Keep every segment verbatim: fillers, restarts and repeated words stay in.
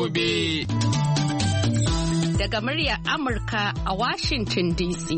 gobe. Daga muryar Amurka a Washington D C.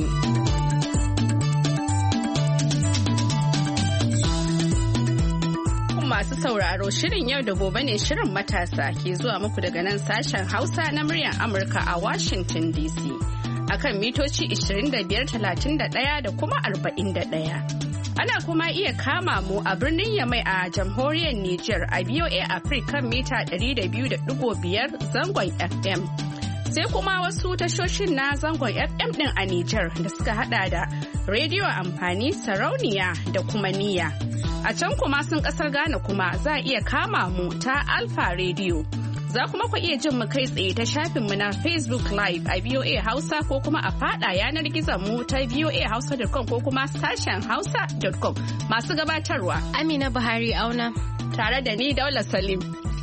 Masu sauraro, shirin yau da gobe ne shirin matasa ke zuwa muku daga nan sashen Hausa na muryar Amurka a Washington D C. Akan mitoci ishirin da biyar, talatin da ɗaya da kuma arba'in da ɗaya. Ana kuma iya kama mu a birnin Yamai a jamhuriyar Nijar a V O A Africa mita ɗari da biyu da ɗigo biyar zangon F M. Sai kuma wasu tashoshin na zangon F M ɗin a Nijar da suka hada da rediyo amfani, sarauniya da kuma niyya. A can kuma sun kasar Ghana kuma za a iya kama mu ta Alpha Radio. Za kuma ku iya jin mu kai tsaye ta shafinmu na Facebook Live a V O A Hausa ko kuma a fada yanar gizon mu ta v o a hausa dot com ko kuma sashen hausa dot com. Masu gabatarwa Amina Buhari Auna tare da ni Daula Salim.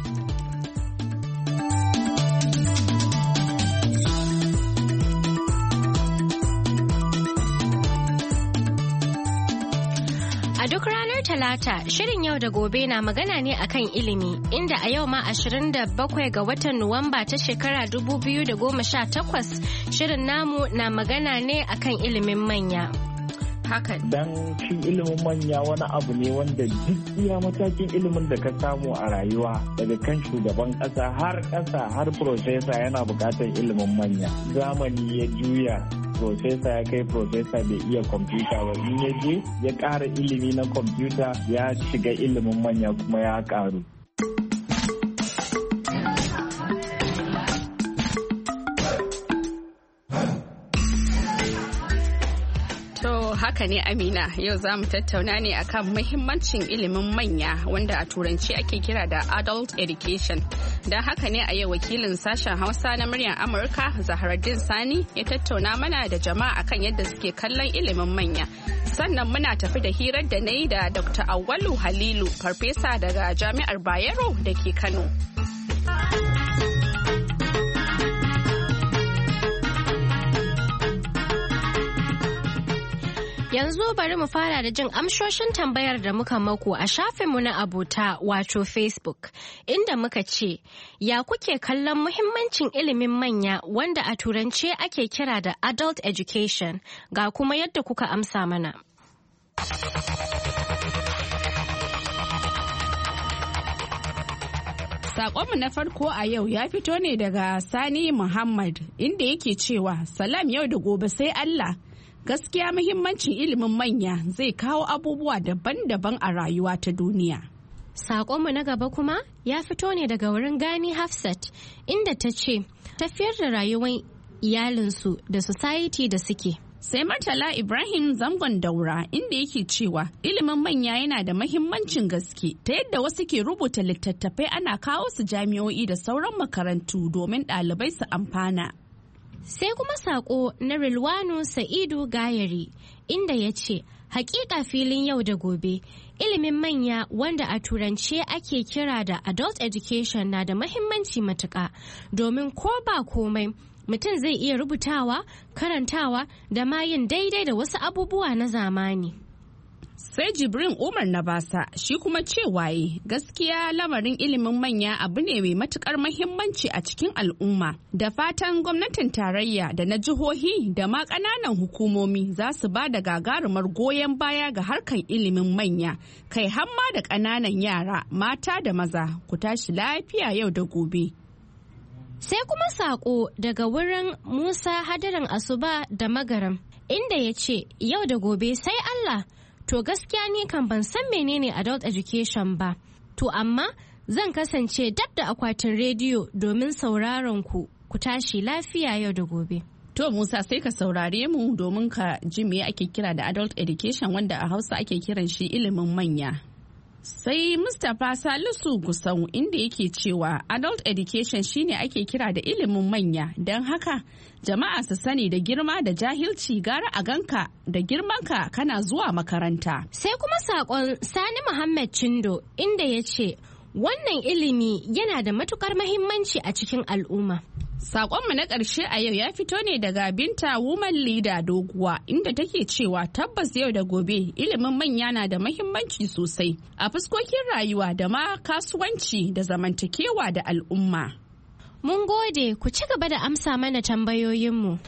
Duk ranar Talata, shirin yau da gobe na magana ne akan ilimi, inda a yau ma ashirin da bakwai ga watan Nuwamba ta shekara dubu biyu da goma sha takwas, shirin namu na magana ne akan ilimin manya. Haka dan shi ilimin manya wani abu ne wanda duk iya matakin ilimin da ka samu a rayuwa daga kan shugaban kasa har kasa har profesa yana bukatar ilimin manya. Zamani ya juya, profesa ya kai profesa bai iya kwamfuta ba, in ya je ya ƙara ilimi na kwamfuta ya shiga ilimin manya kuma ya ƙaru. Haka ne Amina, yau za mu tattauna ne akan muhimmancin ilimin manya wanda a turanci ake kira da adult education. Don haka ne a yau wakilin sashen Hausa na muryar Amurka Zaharaddin Sani ya tattauna mana da jama'a akan yadda suke kallon ilimin manya. Sannan muna tafi da hirar da na yi da Doctor Awwalu Halilu, farfesa daga Jami'ar Bayero da ke Kano. Yanzu bari mu fara da jin amshoshin tambayar da muka mako a shafinmu na abota wato Facebook, inda muka ce, ya kuke kallon muhimmancin ilimin manya wanda a turance ake kira da adult education, ga kuma yadda kuka amsa mana. Sakonmu na farko a yau ya fito ne daga Sani Muhammad, inda yake cewa, salam yau da gobe sai Allah. Gaskiya muhimmancin ilimin manya zai kawo abubuwa daban-daban a rayuwa ta duniya. Saƙonmu na gaba kuma ya fito ne daga wurin Gani Hafsat, inda ta ce tafiyar da rayuwar iyalinsu da society da suke. Sai Murtala Ibrahim Zangon Daura, inda yake cewa ilimin manya yana da muhimmancin gaske ta yadda wasu ke rubuta littattafai ana kawo su jami'o'i da sauran makarantu domin ɗalibai su amfana. Sai kuma saƙo na Rilwanu Sa'idu Gayari, inda ya ce, hakika filin yau da gobe, ilimin manya wanda a turance ake kira da adult education na da mahimmanci matuƙa, domin ko ba komai mutum zai iya rubutawa, karantawa da ma yin daidai da wasu abubuwa na zamani. Sai Jibrin Umar na basa shi kuma cewa yi gaskiya lamarin ilimin manya abu ne mai matukar mahimmanci a cikin al'umma, da fatan gwamnatin tarayya da na jihohi da ma ƙananan hukumomi za su ba da gagarumar goyon baya ga harkar ilimin manya, kai hamma da ƙananan yara mata da maza. Ku tashi lafiya yau da gobe. Sai kuma saƙo daga wurin Musa Hadarin Asuba da Magaram, inda ya ce yau da gobe sai Allah. To gaskiya ni kan ban san menene adult education ba. To amma zan kasance dab da akwatin rediyo domin sauraron ku. Ku tashi lafiya yau da gobe. To Musa sai ka saurare mu domin ka ji me ake kira da adult education wanda a Hausa ake kiran shi ilimin manya. Sai Mustapha Salisu Gusau, inda yake cewa adult education shine ake kira da ilimin manya, don haka jama'a su sani da girma da jahilci gara a ganka da girmanka kana zuwa makaranta. Sai kuma saƙon Sani Muhammad Chindo, inda ya ce wannan ilimi yana da matukar mahimmanci a cikin al'umma. Saƙonmu na ƙarshe a yau ya fito ne daga Binta Woman Leader Doguwa, inda take cewa tabbas yau da gobe ilimin manya na da mahimmanci sosai a fuskokin rayuwa da ma kasuwanci da zamantakewa da al'umma. Mun gode, ku ci gaba da amsa mana tambayoyinmu.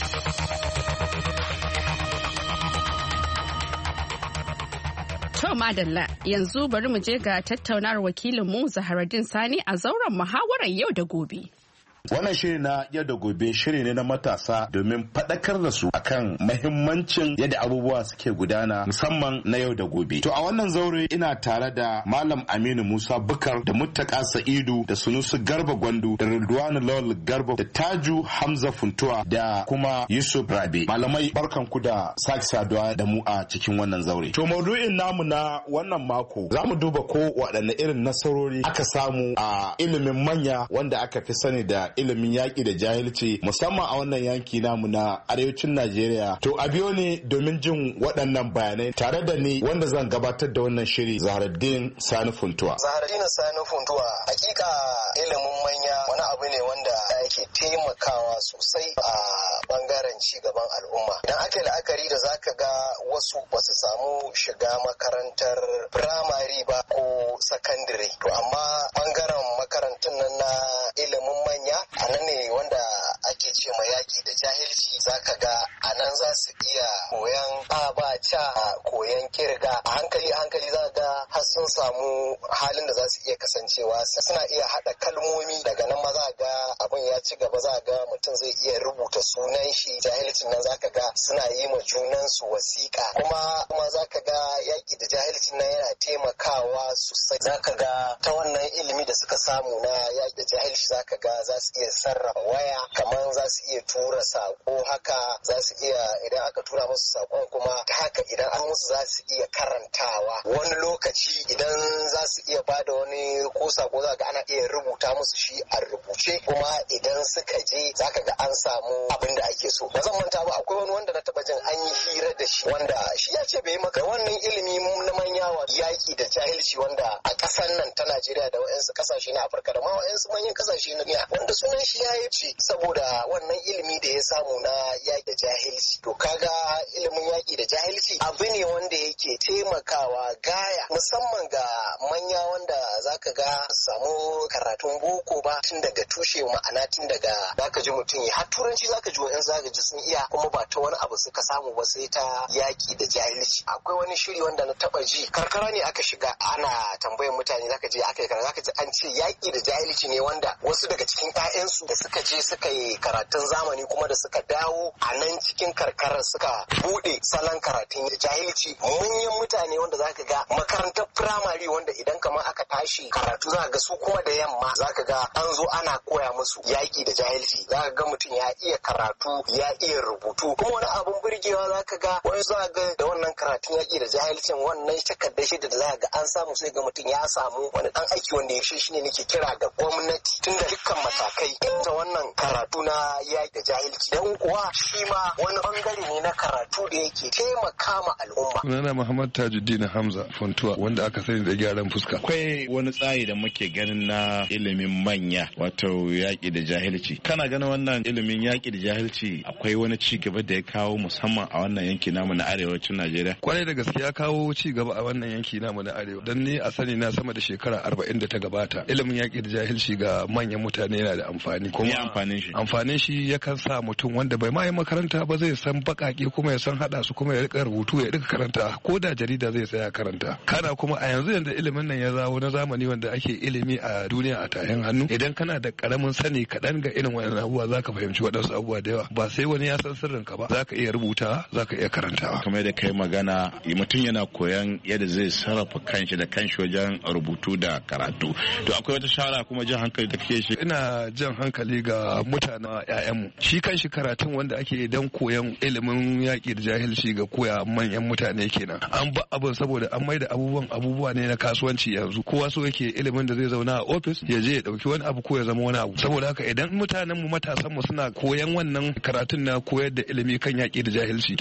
To madalla, yanzu bari mu je ga tattaunawar wakilinmu Zaharaddin Sani a zauren muhawarar yau da gobe. Wannan shiri na yau da gobe shiri ne na matasa domin faɗakar da su akan mahimmancin yadda abubuwa suke gudana musamman na yau da gobe. To a wannan zaure ina tare da Malam Aminu Musa Bukar da Muttaka Sa'idu da Sunusi Garba Gwandu da Ridwanu Lawal Garba da Taju Hamza Funtuwa da kuma Yusuf Rabe. Malamai barkan ku da sake saduwa da mu a cikin wannan zaure. To maudu'in namu na wannan mako za mu duba ko waɗanne irin nasarori aka samu a ilimin manya wanda aka fi sani da ilimin yaƙi da jahilci musamman a wannan yanki namu na arewacin Najeriya. To a biyo ne domin jin waɗannan bayanai tare da ni wanda zan gabatar da wannan shiri Zaharaddin Sani Funtuwa. Zaharaddin Sani Funtuwa, hakika ilimin manya wani abu ne wanda yake taimakawa sosai a bangaren ci gaban al'umma. Idan aka yi la'akari da zaka ga wasu basu samu shiga makarantar firamare ba ko sakandare. To amma bangaren makarantun nan na ilimin manya a nan ne wanda ake ce ma yaƙi da jahilci zaka ga a nan za su iya koyan abaca koyan kirga a hankali hankali za ga har sun samu halin da za su iya kasancewa suna iya haɗa kalmomi daga nan ma za ga abin ya ci gaba za ga mutum zai iya rubuta sunan shi jahilcin nan zaka ga suna yi ma junan su wasiƙa kuma kuma zaka ga yaƙi da jahilcin nan yana taimakawa sosai zaka ga ta wannan ilimi da suka samu na yaƙi da jahilci zaka ga za su iya sarrafa waya kamar za su iya tura sako haka za su iya idan aka tura musu sakon kuma ta haka idan an musu za su iya karantawa wani lokaci idan za su iya bada wani ko sako za ga ana iya rubuta musu shi a rubuce kuma idan suka je zaka ga an samu abin da ake so ba zan manta ba akwai wani wanda na taba jin an yi hira da shi wanda shi ya ce bai yi maka wannan ilimi na manya wa yaki da jahilci wanda a ƙasar nan ta Najeriya da wayansu ƙasashe na Afirka da ma wayansu manyan ƙasashe na duniya wanda sunan shi ya yi ce saboda wannan ilimi da ya samu na yaƙi da jahilci to kaga ilimin yaƙi da jahilci abu ne wanda yake taimakawa gaya musamman ga manya wanda zaka ga samu karatun boko ba tun daga tushe ma'ana tun daga zaka ji mutum ya har turanci zaka ji wa'in zaka ji sun iya kuma ba ta wani abu suka samu ba sai ta yaƙi da jahilci akwai wani shiri wanda na taba ji karkara ne aka shiga ana tambayar mutane zaka je aka yi karatu zaka ji an ce yaƙi da jahilci ne wanda wasu daga cikin ƴaƴansu da suka je suka yi karatun zamani kuma da suka dawo a nan cikin karkarar suka bude salon karatun jahilci manyan mutane wanda zaka ga makarantar firamare wanda idan kamar aka tashi karatu zaka ga su kuma da yamma zaka ga an zo ana koya musu yaƙi da jahilci zaka ga mutum ya iya karatu ya iya rubutu kuma wani abun burgewa zaka ga wani zaka ga da wannan karatun yaƙi da jahilcin wannan takardar shida da zaka ga an samu sai ga mutum ya samu wani dan aiki wanda ya shi ne nake kira ga gwamnati tun da dukkan matakai ta wannan karatu na yaƙi da jahilci dan kuwa shi ma wani bangare ne na karatu da yake taimaka ma al'umma. Sunana Muhammad Tajuddin Hamza Funtuwa wanda aka sani da gyaran fuska. Akwai wani tsari da muke ganin na ilimin manya wato yaƙi da jahilci. Kana ganin wannan ilimin yaƙi da jahilci akwai wani ci gaba da ya kawo musamman a wannan yanki namu na arewacin Najeriya? Kwarai da gaske ya kawo ci gaba a wannan yanki namu na arewa. Dan ni a sani na sama da shekara arba'in da ta gabata. Ilimin yaƙi da jahilci ga manyan mutane yana da amfani. Kuma amfanin shi? Amfanin shi yakan sa mutum wanda bai ma yi makaranta ba zai san baƙaƙe kuma ya san haɗa su kuma ya rika rubutu ya rika karanta ko da jarida zai tsaya karanta. Kana kuma a yanzu yanda ilimin nan ya zawo na zamani wanda ake ilimi a duniya a tahin hannu idan kana da karamin sani kaɗan ga irin wannan abubuwa zaka fahimci waɗansu abubuwa da yawa ba sai wani ya san sirrin ka ba zaka iya rubuta zaka iya karantawa. Kamar da kai magana mutum yana koyan yadda zai sarrafa kanshi da kanshi wajen rubutu da karatu. To akwai wata shawara kuma jan hankali da kake shi? Ina jan hankali ga mutanen ƴaƴanmu. Shi kanshi karatun wanda ake dan koyan ilimin yaƙi da jahilci ga koya manyan mutane kenan. An ba abin saboda an maida abubuwan abubuwa ne na kasuwanci yanzu. Kowa so yake ilimin da zai zauna a ofis ya je ya dauki wani abu ko ya zama wani abu. Saboda haka idan mutanen mu matasan mu suna koyan wannan karatun na koyar da ilimi kan yaƙi da jahilci, mutanen da za su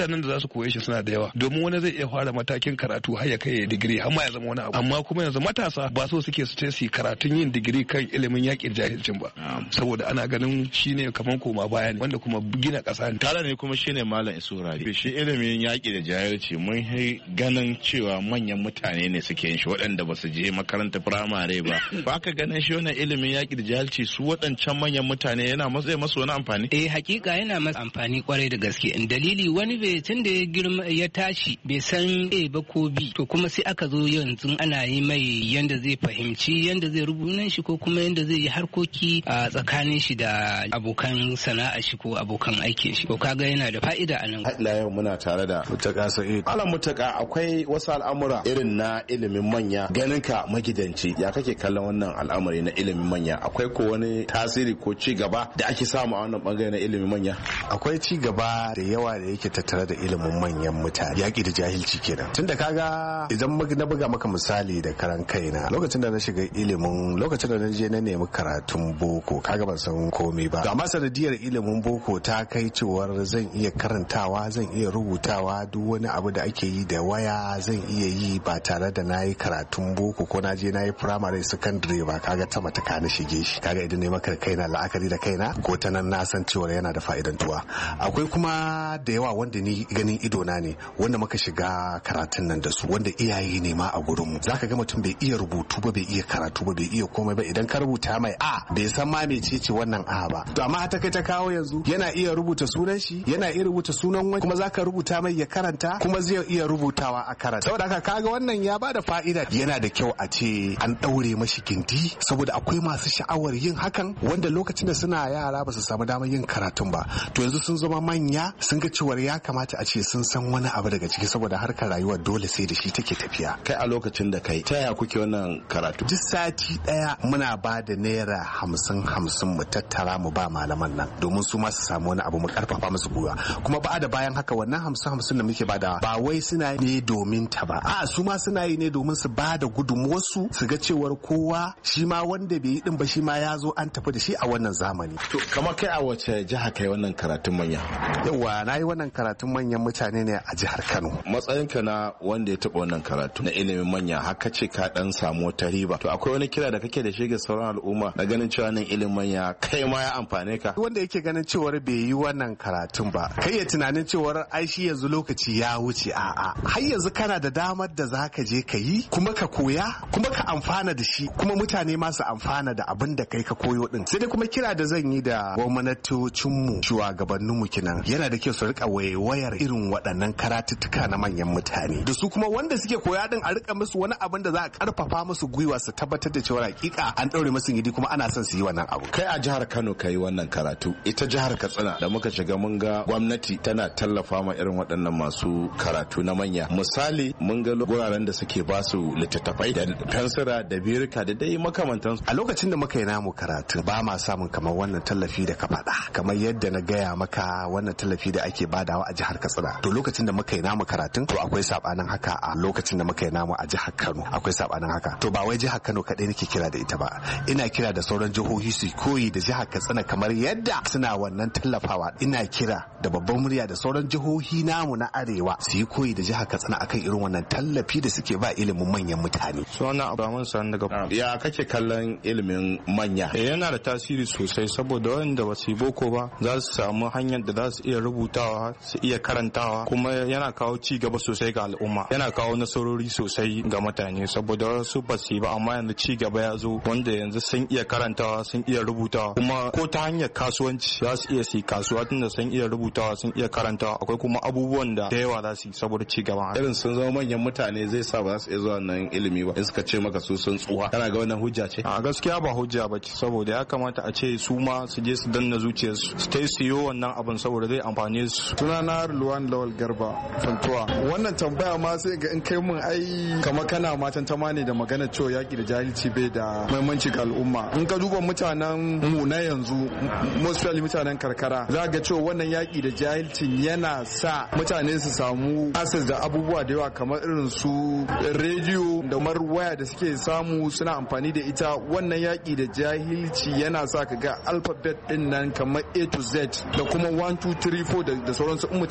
su koye shi suna da yawa domin wani zai iya fara matakin karatu har ya kai digiri har ma ya zama wani abu amma kuma yanzu matasa ba so suke su ce su karatun yin digiri kan ilimin yaƙin jahilcin ba saboda ana ganin shine kaman koma baya ne wanda kuma gina ƙasa ne tare ne kuma shine malam Isurari shi ilimin yaƙi da jahilci mun yi ganin cewa manyan mutane ne suke yin shi waɗanda ba su je makaranta firamare ba ba ka ganin shi wannan ilimin yaƙi da jahilci su waɗancan manyan mutane yana matsayi masu wani amfani eh hakika yana masa amfani kwarai da gaske in dalili wani bai tun da ya girma ya tashi bai san A ba ko B to kuma sai aka zo yanzu ana yi mai yanda zai fahimci yanda zai rubuta shi ko kuma yanda zai yi harkoki a tsakanin shi da abokan sana'a shi ko abokan aikin shi ko kaga yana da fa'ida a nan. Ila yau muna tare da Mutaka Sa'id. Malam Mutaka akwai wasu al'amura irin na ilimin manya ganin ka magidanci ya kake kallon wannan al'amari na ilimin manya akwai ko wani tasiri ko ci gaba da ake samu a wannan bangare na ilimin manya? Akwai ci gaba da yawa da yake tattare da ilimin manyan mutane yaƙi da jahilci kenan tunda kaga idan na buga maka misali da karan kaina lokacin da na shiga ilimin lokacin da na je na nemi karatun boko kaga ban san komai ba amma sanadiyar ilimin boko ta kai cewar zan iya karantawa zan iya rubutawa duk wani abu da ake yi da waya zan iya yi ba tare da na yi karatun boko ko na je na yi primary secondary ba kaga ta mataka na shige shi kaga idan ne maka kaina la'akari da kaina ko ta nan na san cewa yana da fa'idantuwa akwai kuma da yawa wanda ni ganin ido na ne wanda muka shiga karatun nan da su wanda iyaye ne ma a gurin mu zaka ga mutum bai iya rubutu ba bai iya karatu ba bai iya komai ba idan ka rubuta mai a bai san ma mecece wannan a ba to amma ta kai ta kawo yanzu yana iya rubuta sunan shi yana iya rubuta sunan wani kuma zaka rubuta mai ya karanta kuma zai iya rubutawa a karanta saboda haka kaga wannan ya bada fa'ida yana da kyau a ce an daure mashi gindi saboda akwai masu sha'awar yin hakan wanda lokacin da suna yara ba su samu damar yin karatun ba to yanzu sun zama manya sun ga cewa ya kamata a ce sun san wani abu daga ciki saboda harkar rayuwa dole sai da shi take tafiya kai a lokacin da kai ta yaya kuke wannan karatu duk sati daya muna ba da naira hamsin hamsin mu tattara mu ba malaman nan domin su ma su samu wani abu mu karfafa musu gwiwa kuma ba da bayan haka wannan hamsin hamsin da muke bada ba wai suna ne domin ta ba a su ma suna yi ne domin su ba da gudunmuwarsu su ga cewar kowa shi ma wanda bai yi din ba shi ma ya zo an tafi da shi a wannan zamani to kamar kai a wace jiha kai wannan karatun manya yawa na yi wannan karatun manyan mutane ne a jihar Kano matsayinka na wanda ya taɓa wannan karatu na ilimin manya haka ce ka dan samu wata riba to akwai wani kira da kake da shi ga sauran al'umma na ganin cewa nan ilimin manya kai ma ya amfane ka wanda yake ganin cewar bai yi wannan karatun ba kai ya tunanin cewar ai shi yanzu lokaci ya wuce a'a har yanzu kana da damar da zaka je ka yi kuma ka koya kuma ka amfana da shi kuma mutane ma su amfana da abin da kai ka koyo din sai dai kuma kira da zan yi da gwamnatocinmu shugabanninmu kenan yana da kyau su rika wayewayar irin waɗannan karatuttuka na manyan mutane da su kuma wanda suke koya din a rika musu wani abin da za a karfafa musu gwiwa su tabbatar da cewa hakika an daure musu gidi kuma ana son su yi wannan abu kai a jihar Kano kai wannan karatu ita jihar Katsina da muka shiga mun ga gwamnati tana tallafa ma irin waɗannan masu karatu na manya misali mun ga guraren da suke ba su littattafai da fensira da birika da dai makamantansu a lokacin da muka yi namu karatu ba ma samun kamar wannan tallafi da ka faɗa kamar yadda na gaya maka wannan tallafi da ake badawa a jihar Katsina to lokacin da muka yi namu karatun to akwai sabanin haka a lokacin da muka yi namu a jihar Kano akwai sabanin haka to ba wai jihar Kano kadai nake kira da ita ba ina kira da sauran jihohi su koyi da jihar Katsina kamar yadda suna wannan tallafawa ina kira da babban murya da sauran jihohi namu na arewa su yi koyi da jihar Katsina akan irin wannan tallafi da suke ba ilimin manyan mutane suna Abraman Sani daga ya kake kallon ilimin manya yana da tasiri sosai saboda wanda ba su yi boko ba za su samu hanyar da za su iya rubutawa su iya karantawa kuma yana kawo ci gaba sosai ga al'umma yana kawo nasarori sosai ga mutane saboda wasu ba su yi ba amma yanzu ci gaba ya zo wanda yanzu sun iya karantawa sun iya rubutawa kuma ko ta hanyar kasuwanci za su iya su kasuwa tunda sun iya rubutawa sun iya karantawa akwai kuma abubuwan da da yawa za su yi saboda ci gaba irin sun zama manyan mutane zai sa ba za su iya zuwa nan ilimi ba in suka ce maka su sun tsuwa kana ga wannan hujja ce a gaskiya ba hujja ba ce saboda ya kamata a ce su ma su je su danna zuciyarsu su ta siyo wannan abin saboda zai amfane su sunana Luwan Lawal Garba Fantuwa wannan tambaya ma sai ga in kai mun ai kamar kana matan tama ne da magana cewa yaki da jahilci bai da muhimmanci ga al'umma in ka duba mutanen mu na yanzu mostly mutanen karkara za ga cewa wannan yaki da jahilcin yana sa mutane su samu access da abubuwa da yawa kamar irin su rediyo da mar waya da suke samu suna amfani da ita wannan yaki da jahilci yana sa ka ga alphabet din nan kamar A to Z da kuma one two three four da sauransu in mutum ya gani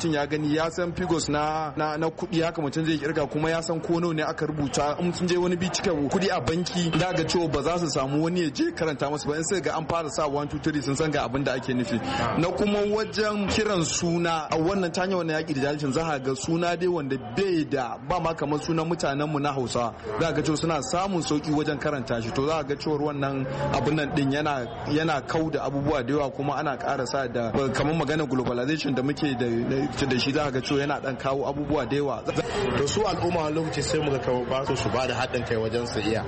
sani ya san figures na na, na kuɗi haka mutum zai kirga kuma ya san ko nawa ne aka rubuta in sun je wani bi cika kuɗi a banki da ga cewa ba za su samu wani ya je karanta musu ba in sai ga an fara sa one two three sun san ga abin da ake nufi na kuma wajen kiran suna a wannan ta hanyar wannan yaƙi da jahilcin za ga suna dai wanda bai da ba ma kamar sunan mutanen mu na Hausa za ga cewa suna samun sauki wajen karanta shi to za ga cewa wannan abin nan din yana yana kauda abubuwa da yawa kuma ana ƙara sa da kamar magana globalization da muke da shi za ga cewa yana dan kawo abubuwa da yawa to su al'umma lokaci sai mu ga kawo ba su su ba da haɗin kai wajen su iya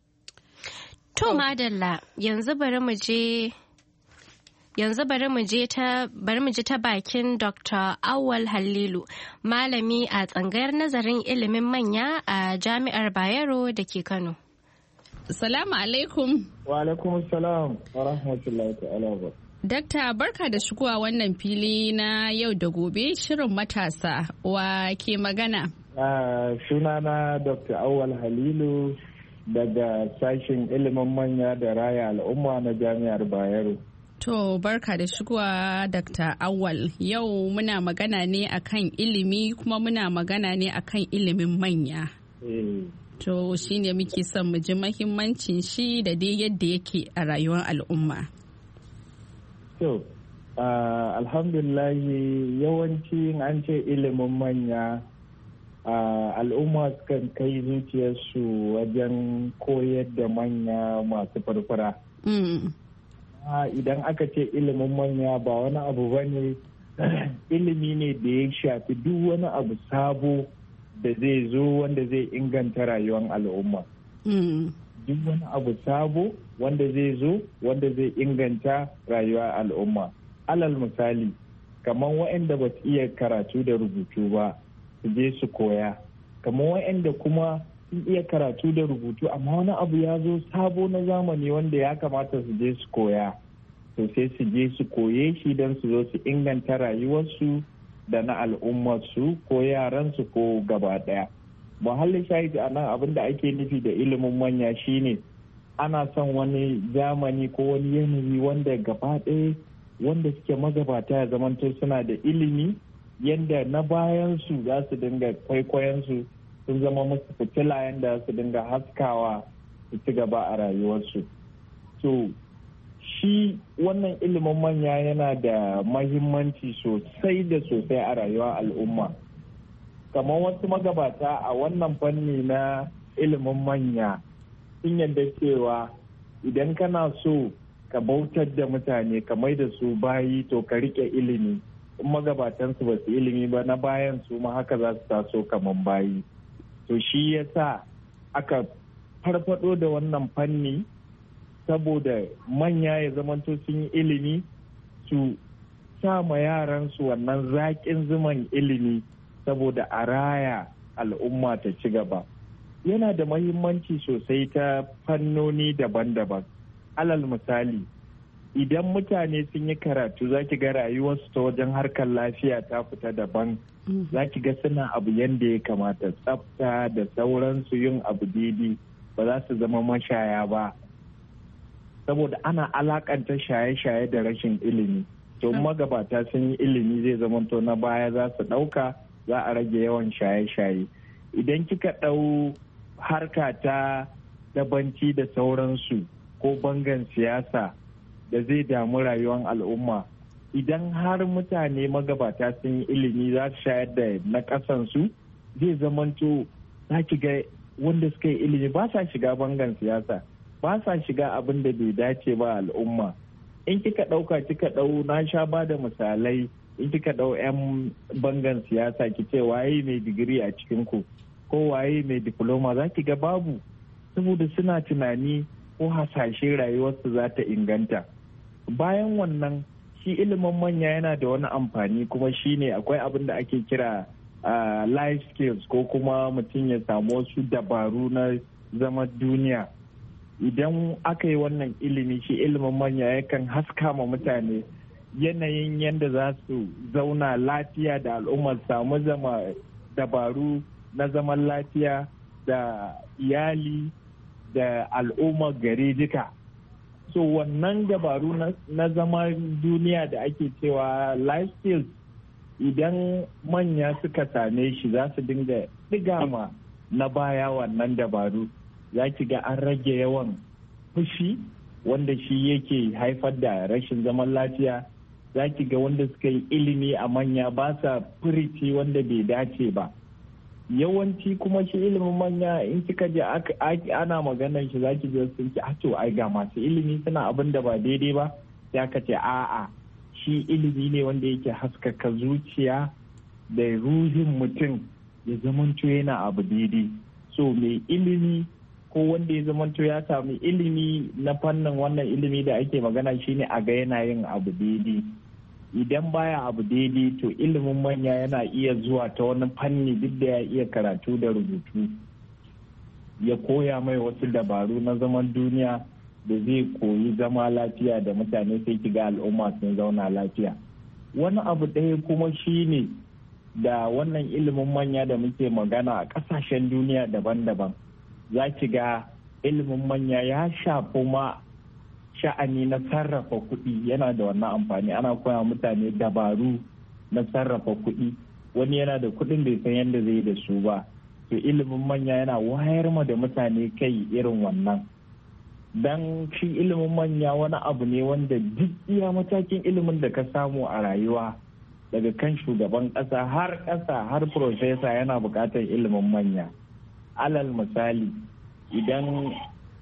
to madalla yanzu bari mu je yanzu bari mu je ta bari mu ji ta bakin Doctor Awwal Halilu malami a tsangayar nazarin ilimin manya a Jami'ar Bayero da ke Kano. Assalamu alaikum. Wa alaikum assalam wa rahmatullahi ta'ala wa Dakta barka da shigowa wannan fili na yau da gobe shirin matasa wa ke magana. Uh, sunana Doctor Awwal Halilu daga sashen ilimin manya da raya al'umma na Jami'ar Bayero. To barka da shigowa Dakta Awwal yau muna magana ne akan ilimi kuma muna magana ne akan ilimin manya. Eh. To shine muke son mu ji mahimmancin shi da dai yadda yake a rayuwar al'umma. To uh, alhamdulillahi yawanci an ce ilimin manya uh, al'umma sukan kai zuciyarsu wajen koyar da manya masu farfara. Mm. Idan aka ce ilimin manya ba wani abu ba ne ilimi ne da ya shafi duk wani abu sabo da zai zo wanda zai inganta rayuwar al'umma. Duk wani abu sabo wanda zai zo wanda zai inganta rayuwar al'umma. Alal misali, kamar waɗanda ba su iya karatu da rubutu ba su je su koya. Kamar waɗanda kuma sun iya karatu da rubutu amma wani abu ya zo sabo na zamani wanda ya kamata su je su koya to sai su je su koye shi don su zo su inganta rayuwarsu da na al'ummarsu ko yaransu ko gaba daya. Muhallin shahidi a nan abin da ake nufi da ilimin manya shine ana son wani zamani ko wani yanayi wanda gaba ɗaya wanda suke magabata ya zamanto suna da ilimi yadda na bayansu za su dinga kwaikwayonsu sun zama musu fitila yadda su dinga haskawa su ci gaba a rayuwarsu. So shi wannan ilimin manya yana da mahimmanci sosai da sosai a rayuwar al'umma. Kamar wasu magabata a wannan fanni na ilimin manya sun yadda cewa idan kana so ka bautar da mutane ka mai da su bayi to ka rike ilimi. In magabatansu ba su ilimi ba na bayan su ma haka za su taso kamar bayi. To shi ya sa aka farfado da wannan fanni saboda manya ya zamanto sun yi ilimi su sa ma yaransu wannan zaƙin zuman ilimi saboda a raya al'umma ta ci gaba. Yana da mahimmanci sosai ta fannoni daban-daban. Alal misali, idan mutane sun yi karatu za ki ga rayuwarsu ta wajen harkar lafiya ta fita daban. Za ki ga suna abu yadda ya kamata tsafta da sauransu yin abu daidai ba za su zama mashaya ba saboda ana alakanta shaye-shaye da rashin ilimi to magabata sun yi ilimi zai zama to na baya za su ɗauka za a rage yawan shaye-shaye. Idan kika ɗau harka ta dabanci da sauransu ko bangan siyasa da zai damu rayuwar al'umma idan har mutane magabata sun yi ilimi za su shayar da na kasansu zai zamanto za ki ga wanda suka yi ilimi ba sa shiga bangan siyasa ba sa shiga abin da bai dace ba al'umma. In kika ɗauka kika ɗau na sha ba da misalai in kika ɗau 'yan bangan siyasa ki ce waye mai digiri a cikin ku ko waye mai diploma za ki ga babu saboda suna tunani ko hasashe rayuwarsu za ta inganta. Bayan wannan shi ilimin manya yana da wani amfani kuma shine akwai abin da ake kira uh, life skills ko kuma mutum ya samu wasu dabaru na zama duniya. Idan aka yi wannan ilimi shi ilimin manya yakan haska ma mutane yanayin yadda za su zauna lafiya da al'ummar samu zama dabaru na zaman lafiya da iyali da al'ummar gari duka. So wannan dabaru na, na zama duniya da ake cewa life skills idan manya suka same shi za su dinga ɗiga ma na baya wannan dabaru, za ki ga an rage yawan fushi wanda shi yake haifar da rashin zaman lafiya. Za ki ga wanda suka yi ilimi a manya ba sa furici wanda bai dace ba. Yawanci kuma shi ilimin manya in kika je ana maganar shi za ki je sun ci to ai ga masu ilimi suna abin da ba daidai ba, ya ka ce a'a shi ilimi ne wanda yake haskaka zuciya da ruhin mutum ya zamanto yana abu daidai. So mai ilimi ko wanda ya zamanto ya sami ilimi na fannin wannan ilimi da ake magana shine a ga yana yin abu daidai. Idan baya abu daidai to ilimin manya yana iya zuwa ta wani fanni duk da ya iya karatu da rubutu, ya koya mai wasu dabaru na zaman duniya da zai koyi zama lafiya da mutane, sai kiga al'umma sun zauna lafiya. Wani abu ɗaya kuma shine da wannan ilimin manya da muke magana a ƙasashen duniya daban-daban, za ki ga ilimin manya ya shafi ma sha'ani na sarrafa kuɗi, yana da wannan amfani. Ana koya mutane dabaru na sarrafa kuɗi. Wani yana da kuɗin bai san yadda zai da su ba, to ilimin manya yana wayar ma da mutane kai irin wannan. Dan shi ilimin manya wani abu ne wanda duk iya matakin ilimin da ka samu a rayuwa, daga kan shugaban ƙasa har ƙasa har profesa, yana buƙatar ilimin manya. Alal misali, idan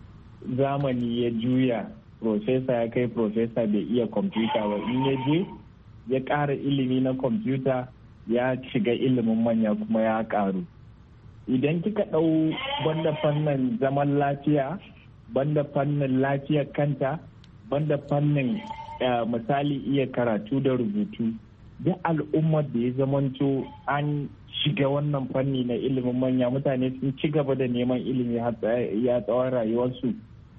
zamani ya juya, profesa ya kai profesa bai iya kwamfuta ba, in ya je ya ƙara ilimi na kwamfuta ya shiga ilimin manya kuma ya ƙaru. Idan kika ɗau banda fannin zaman lafiya, banda fannin lafiyar kanta, banda fannin misali iya karatu da rubutu, duk al'ummar da ya zamanto an shiga wannan fanni na ilimin manya, mutane sun ci gaba da neman ilimi ya tsawon rayuwarsu,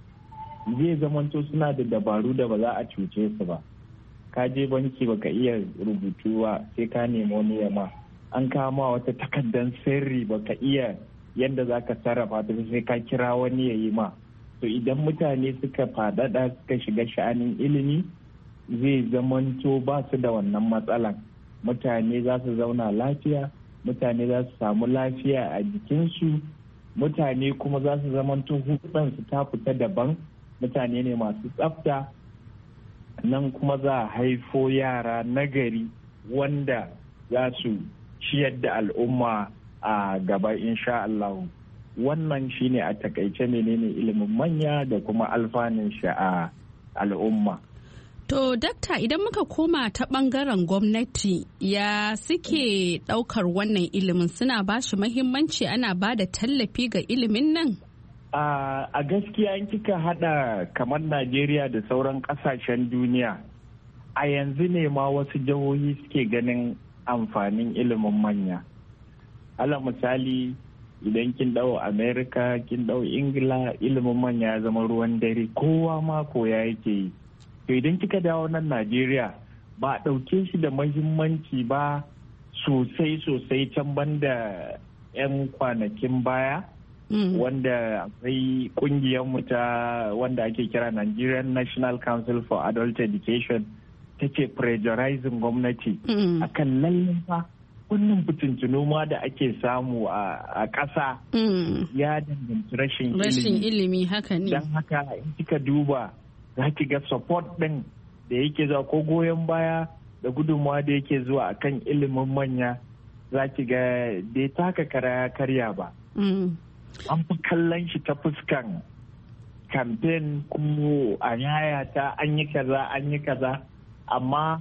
zai zamanto suna da dabaru da ba za a cuce su ba. Ka je banki baka iya rubutu ba sai ka nemi wani yama, an kama wata takardar sirri baka iya yadda za ka sarrafa ta sai ka kira wani ya yi ma. To idan mutane suka faɗaɗa suka shiga sha'anin ilimi, zai zamanto ba su da wannan matsalan. Mutane za su zauna lafiya, mutane za su samu lafiya a jikinsu, mutane kuma za su zamanto hudansu ta fita daban, mutane ne masu tsafta, nan kuma za a haifo yara nagari wanda za su ciyar da al'umma a gaba insha Allah. Wannan shine a takaice menene ilimin manya da kuma alfanun shi a al'umma. To, dakta, idan muka koma ta bangaren gwamnati, ya suke daukar wannan ilimin, suna ba shi mahimmanci, ana ba da tallafi ga ilimin nan? Uh, a gaskiya in kika hada kamar Najeriya da sauran kasashen duniya, a yanzu ne ma wasu jihohi suke ganin amfanin ilimin manya. Ala misali, idan kin dau Amerika, kin dau Ingila, ilimin manya ya zama ruwan dare, kowa ma koya yake yi. To idan kika dawo nan Najeriya, ba a ɗauke shi da mahimmanci ba sosai sosai can banda 'yan kwanakin baya. Mm. Wanda akwai mu ta wanda ake kira Nigerian National Council for Adult Education ta ce pressurizing gwamnati mm. akan lallai fa wannan fitintunu ma da ake samu a ƙasa mm. ya danganci rashin ilimi. Rashin ilimi haka ne. Don haka in kika duba za ki ga support ɗin da yake zuwa ko goyon baya da gudunmawa da yake zuwa akan ilimin manya, za ki ga bai taka kara karya ba. Mm. An fi kallon shi ta fuskan kamfen ko a yayata an yi kaza an yi kaza, amma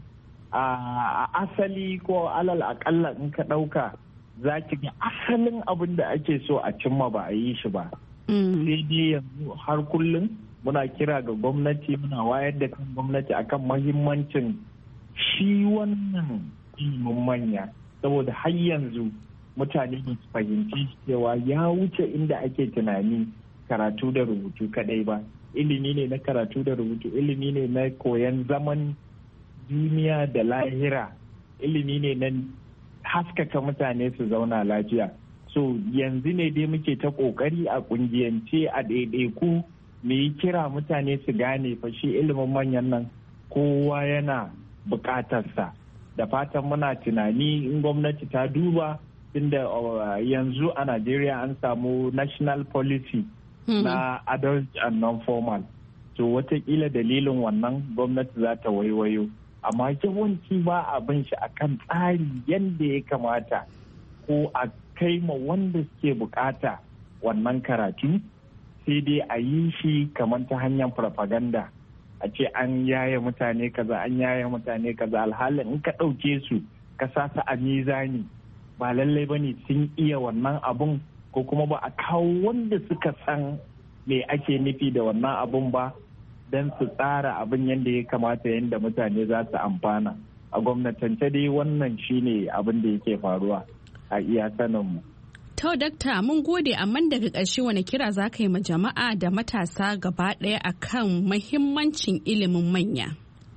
a asali ko alal akalla in ka ɗauka za ki ga asalin abin da ake so a cimma ba a yi shi ba. Sai dai yanzu har kullum muna kira ga gwamnati, muna wayar da kan gwamnati akan mahimmancin shi wannan ilimin manya, saboda har yanzu mutane ba su fahimci cewa ya wuce inda ake tunani karatu da rubutu kadai ba. Ilimi ne na karatu da rubutu, ilimi ne na koyon zaman duniya da lahira, ilimi ne na haskaka mutane su zauna lafiya. So yanzu ne dai muke ta kokari a kungiyance a ɗaiɗaiku mu yi kira mutane su gane fa shi ilimin manyan nan kowa yana bukatarsa. da fatan muna tunani in gwamnati ta duba inda yanzu a Najeriya an samu national policy mm-hmm. na adult and non-formal. To watakila dalilin wannan gwamnati za ta waiwayo. Amma yawanci ba abin shi akan tsari yadda ya kamata ko a kai ma wanda suke bukata wannan karatu, sai dai a yi shi kamar ta hanyar propaganda. A ce an yaya mutane kaza an yaya mutane kaza, alhalin in ka ɗauke su ka sa su a mizani ba lallai ba ne sun iya wannan abun, ko kuma ba a kawo wanda suka san me ake nufi da wannan abun ba don su tsara abin yadda ya kamata yadda mutane za su amfana. A gwamnatance dai wannan shine abin da yake faruwa a iya saninmu. To, dakta mun gode, amma daga ƙarshe wani kira za ka yi ma jama'a da matasa gaba ɗaya akan mahimmancin ilimin manya?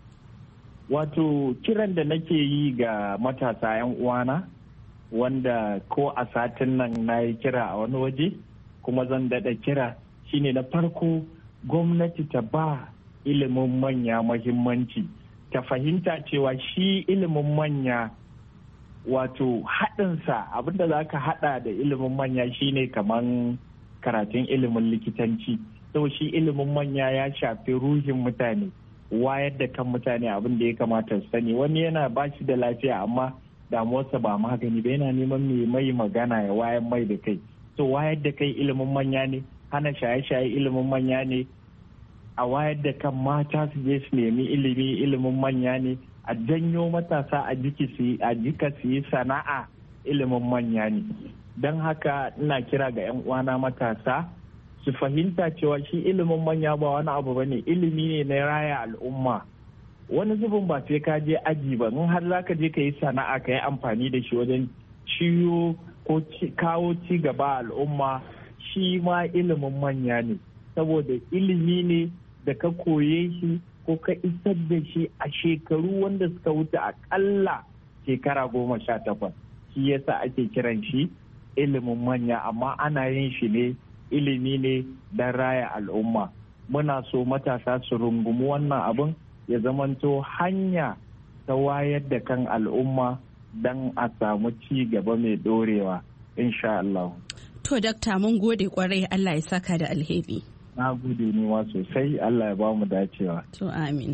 Wato kiran da nake yi ga matasa 'yan uwana, wanda ko a satin nan na yi kira a wani waje kuma zan daɗa kira, shine na farko gwamnati ta ba ilimin manya mahimmanci, ta fahimta cewa shi ilimin manya wato haɗinsa, abinda za ka haɗa da ilimin manya shine kaman karatun ilimin likitanci. Sau shi ilimin manya ya shafi ruhin mutane, wayar da kan mutane abin da ya kamata su sani. Wani yana ba shi da lafiya amma damuwarsa ba magani ba, yana neman mai mai magana ya wayar mai da kai. So wayar da kai ilimin manya ne, hana shaye-shaye ilimin manya ne, a wayar da kan mata su je su nemi ilimi ilimin manya ne, a janyo matasa a jika su yi sana'a ilimin manya ne. Don haka ina kira ga 'yan uwana matasa su fahimta cewa shi ilimin manya ba wani abu ba ne, ilimi ne na raya al'umma. Wani zubin ba sai ka je aji ba, in har za ka je ka yi sana'a ka yi amfani da shi wajen ciyo ko kawo ci gaba al'umma, shi ma ilimin manya ne, saboda ilimi ne da ka koye shi ko ka isar da shi a shekaru wanda suka wuce akalla shekara goma sha takwas. Shi yasa ake kiran shi ilimin manya, amma ana yin shi ne ilimi ne don raya al'umma. Muna so matasa su rungumi wannan abin ya zamanto hanya ta wayar da kan al'umma don a samu ci gaba mai dorewa, insha Allah. To, dakta mun gode kwarai, Allah ya saka da alheri. Na gode ni ma sosai, Allah ya ba mu dacewa. To, amin.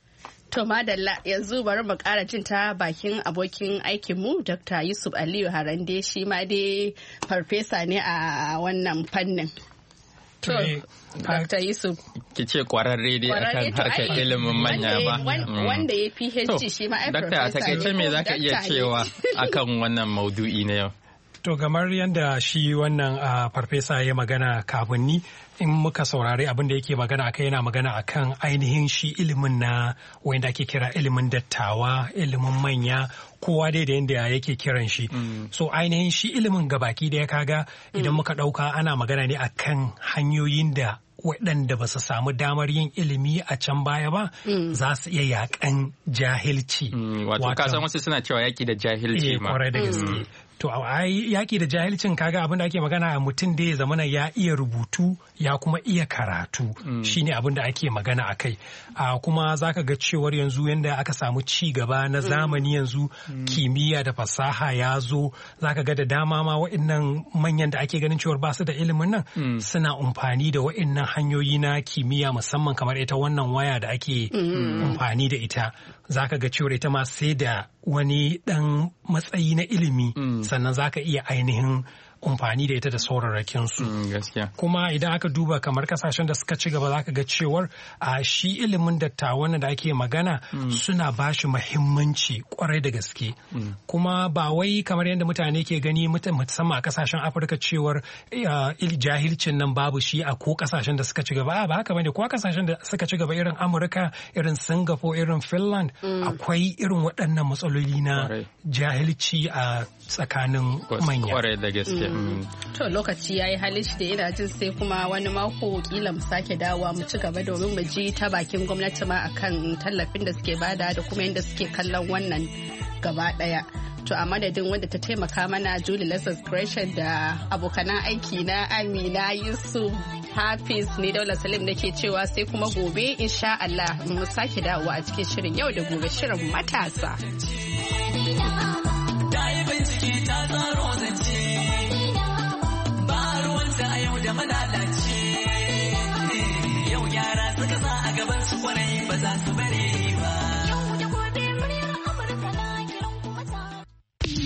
To, madalla, yanzu bari mu ƙara jin ta bakin abokin aikinmu Dokta Yusuf Aliyu Harande, shi ma dai farfesa ne a wannan fannin. To, Dokta Yusuf. Ki ce kwararre dai akan harkar ilimin manya ba. Wanda ya P H D shi ma ai farfesa ne. Dokta, a takaice me za ka iya cewa akan wannan maudu'i na yau? To, kamar yadda shi wannan uh, farfesa ya magana kafin ni, in muka saurari abin da yake magana akai, yana magana akan ainihin shi ilimin na wanda ake kira ilimin dattawa, ilimin manya, kowa dai da yadda yake kiran shi. Mm. So ainihin shi ilimin gabaki da ya kaga idan mm. muka ɗauka ana magana ne akan hanyoyin da waɗanda ba su samu damar yin ilimi a can baya ba mm. za su iya yaƙan jahilci. Mm. Wato kasan wasu suna cewa yaƙi da jahilci ma. Kwarai da gaske. To a yaƙi da jahilcin kaga abin da ake magana a mutum da ya zamana ya iya rubutu ya kuma iya karatu mm. shine abin da ake magana a kai. Uh, kuma za ka ga cewar yanzu yadda aka samu ci gaba na zamani yanzu mm. kimiyya da fasaha ya zo, za ka ga da dama ma wa'innan manyan da ake ganin cewar ba su da ilimin nan mm. suna amfani da wa'innan hanyoyi na kimiyya, musamman kamar ita wannan waya da ake amfani da ita. Za ka ga cewar ita ma sai da wani ɗan matsayi na ilimi mm. sannan za ka iya ainihin amfani da ita da saurarakinsu. Mm, gaskiya. Kuma idan aka duba kamar kasashen da suka ci gaba za ka ga cewar a shi ilimin dattawan da ake magana mm. suna ba shi muhimmanci kwarai da gaske. Mm. Kuma ba wai kamar yadda mutane ke gani musamman a kasashen Afirka cewar uh, jahilcin nan babu shi a ko kasashen da suka ci gaba. Ba haka bane, ko kasashen da suka ci gaba irin Amurka, irin Singapore, irin Finland mm. akwai irin waɗannan matsaloli na jahilci a tsakanin manya. Kwarai da gaske. Mm. To lokaci ya yi halin shi da ina jin sai kuma wani mako kila mu sake dawowa mu ci gaba domin mu ji ta bakin gwamnati ma akan tallafin da suke bada da kuma yadda suke kallon wannan gaba daya. To a madadin wanda ta taimaka mana Julie Lessons Gresham da abokanan aiki na Amina Yusuf Hafiz ne, Daula Salim nake cewa sai kuma gobe insha Allah mu sake dawowa a cikin shirin yau da gobe, shirin matasa.